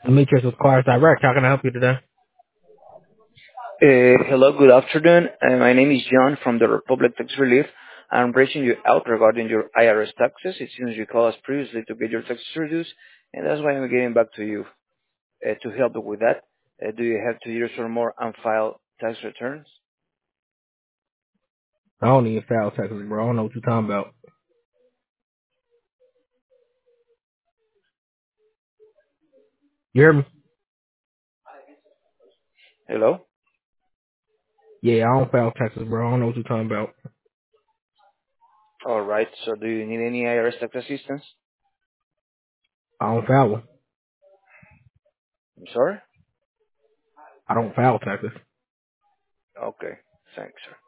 Demetrius with Cars Direct. How can I help you today? Hello, good afternoon. My name is John from the Republic Tax Relief. I'm reaching you out regarding your IRS taxes. It seems you called us previously to get your taxes reduced, and that's why I'm getting back to you to help you with that. Do you have 2 years or more unfiled tax returns? I don't even file taxes, bro. I don't know what you're talking about. You hear me? Hello? Yeah, I don't file taxes, bro. I don't know what you're talking about. All right. So do you need any IRS tax assistance? I don't file them. I'm sorry? I don't file taxes. Okay. Thanks, sir.